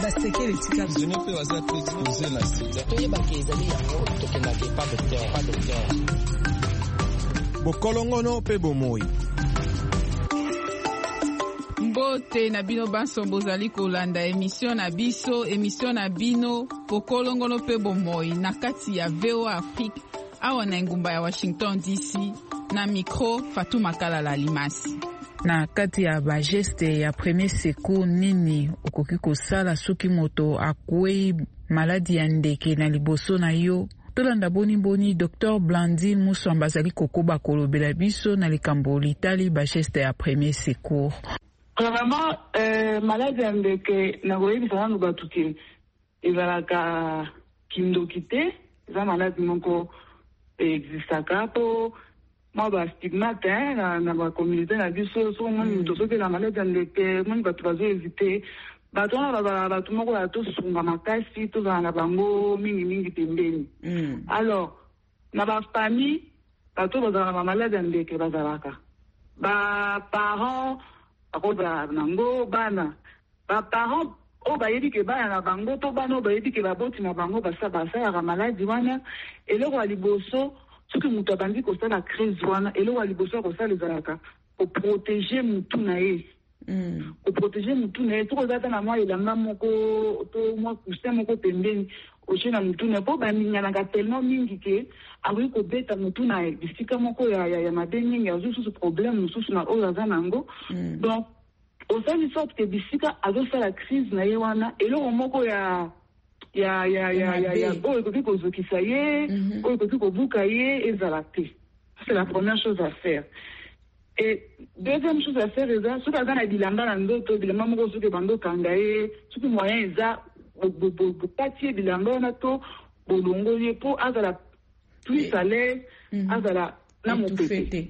basekele tika zone pe waza pe exposer la sida toyeba ke ezali yango tokendake pas docteur bokolongono pe bomoi. Mbote na bino banso bozali kolanda emission na biso, emission na bino bokolongono pe bomoi na kati ya VOA Afrique awa na ngumba ya Washington DC, na micro Fatou Makala Limasi. Na kati ya bageste ya premier secours nini okoki kosala soki moto akwei maladi ya ndeke na liboso na yo? Tolanda boni Dr Blandine Muswamba azali kokoba kolobela biso na likambo litali bageste ya premier secours. Vraiment, maladi ya ndeke na koyebisa nanu bato ke ezalaka kindoki te, eza maladi moko existaka po mwa bastigmate na bakommunité na biso. So moni moto soki na maladi ya ndeke moni bato bazoevite bato wana bazala bato moko ya tosunga makasi, tozala na bango mingi pembeni. Alors na bafamille bato bazala na bamaladi ya ndeke bazalaka baparent akozala nango bana baparent oyo bayebi ke bana na bango to bana oyo bayebi ke baboti na bango basalaka maladi wana. Eloko ya liboso soki moto abandi kosala crise wana, eloko ya liboso ya kosala ezalaka koprotege mutu na ye. Koprotege mutu na ye tokoza ata na mwa elanga moko to mwa kusin moko pembeni oche na mutu na ye mpo baminganaka tellement mingi ke akoki kobeta mutu na ye bisika moko ya mabe mingi azwi susu problème mosusu na oyo aza nango. Donc osali sorte ke bisika azosala crise na ye wana eloko moko ya oyo ekoki kozokisa ye, oyo ekoki kobuka ye ezala te. C'est la première chose à faire. Et deuxième chose à faire eza soki aza na bilamba na nzoto, bilamba moko soki bandokanga ye, soki moyen eza bopati ye bilamba wana to bolongoli ye mpo azala plus à l'aise, azala na mopepe.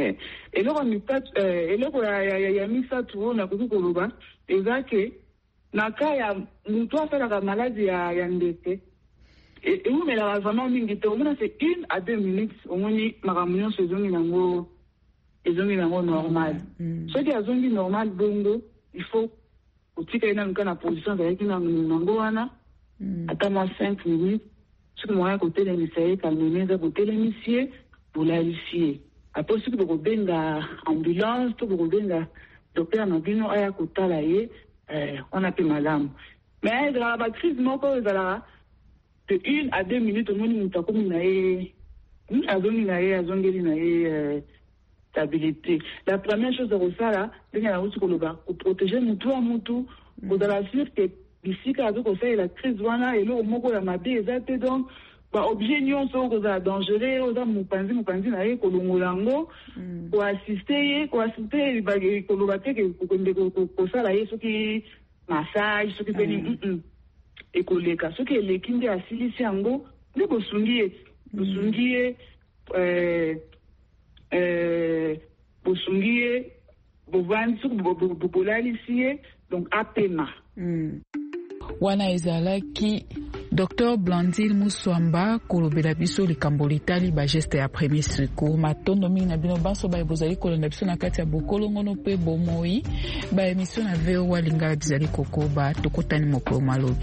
Eloko ya misatu oyo nakoki koloba eza ke na ka ya mutu asalaka maladi ya ndeke eumelaka vraiment mingi te, omona c'est 1 à 2 minutes omoni makambo nyonso ezongi nango normal. Soki azongi normal bongo il faut otika ye nanuka na position azalaki nango wana ata mwa 5 minutes. Soki moya kotelemisa ye kamene eza kotelemisi ye bolalisi ye. Apres soki bokobenga ambulance to bokobenga docteur na bino aya kotala ye wana pe malamu. Mais ezalaka bacrise moko ezalaka de 1 à 2 minutes omoni moto akomi na ye azongeli na ye stabilité. La première chose à kosala ndenge nauti koloba koprotege mutu ya mutu, kozala sur ke bisika azokosalela crise wana eloko moko ya mabe eza te. Donc baobjet nyonso oyo kozala dangereux oza mopanzi na ye kolongola yango koasiste ye koloba te kokende kosala ye soki massage soki peni ekoleka. Soki eleki nde asilisi yango nde bosungi ye bovandi soki bolalisi ye donc apema. Wana ezalaki Dr Blandine Muswamba kolobela biso likambo litali bageste ya premier secours. Matondo mingi na bino banso baye bozali kolonda biso na kati ya bokolongono pe bomoi ba emission na VOA Lingala bizali kokoba tokotani mokolo malobi.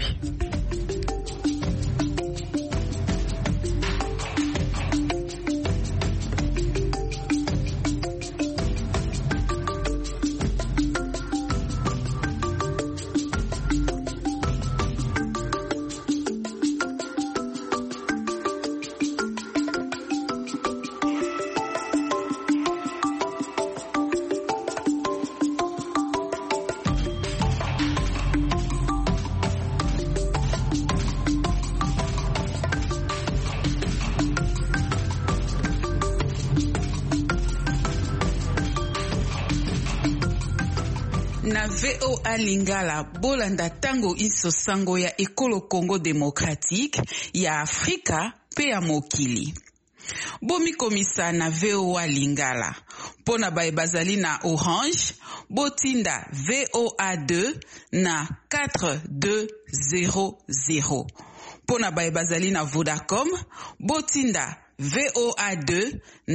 Na VOA Lingala bolanda tango iso sango ya ekolo Congo Démocratique ya Afrika pe ya mokili. Bomi komisa na VOA Lingala. Pona bae bazali na Orange, botinda VOA2 na 4200. Pona bae bazali na Vodacom, botinda VOA2